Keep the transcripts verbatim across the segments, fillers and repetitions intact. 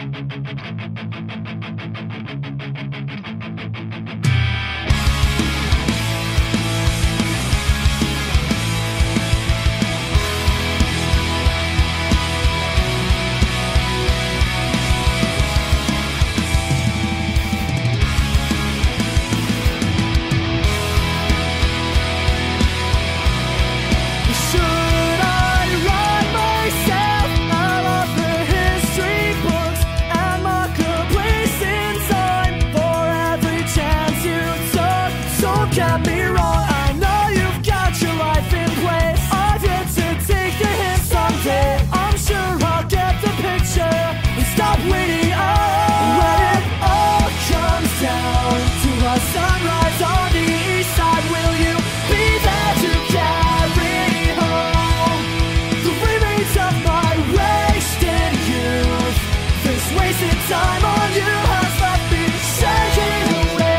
Get me wrong, I know you've got your life in place. I've yet to take the hint someday. I'm sure I'll get the picture and stop waiting up. When it all comes down to a sunrise on the east side, will you be there to carry home the remains of my wasted youth? This wasted time on you has left me shaking away.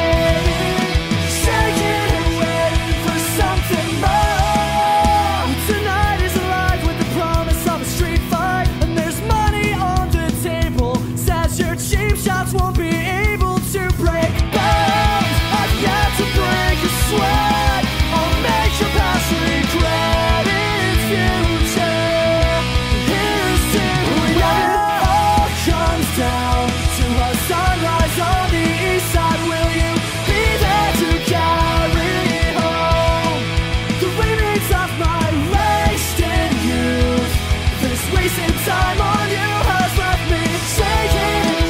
Won't be able to break bones. I've yet to break a sweat. I'll make your past regret its future. Here's to when it all comes down to a sunrise on the east side. Will you be there to carry home the remains of my wasted youth? This wasted time on you has left me shaking.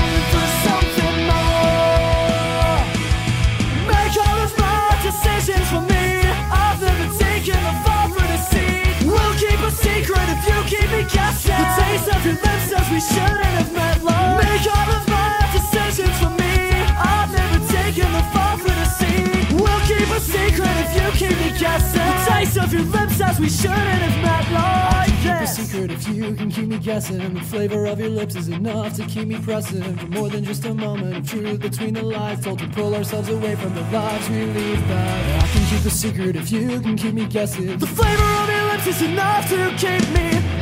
Decisions for me, I've never taken the fall for the seed. We'll keep a secret if you keep me guessing. The taste of your lips says we shouldn't have met love. Make all of my decisions for me, I've never taken the fall for the seed. We'll keep a secret if you keep me guessing. The taste of your lips says we shouldn't have met love. Keep a secret if you can keep me guessing. The flavor of your lips is enough to keep me pressing for more than just a moment of truth between the lies told to pull ourselves away from the lives we leave back. I can keep a secret if you can keep me guessing. The flavor of your lips is enough to keep me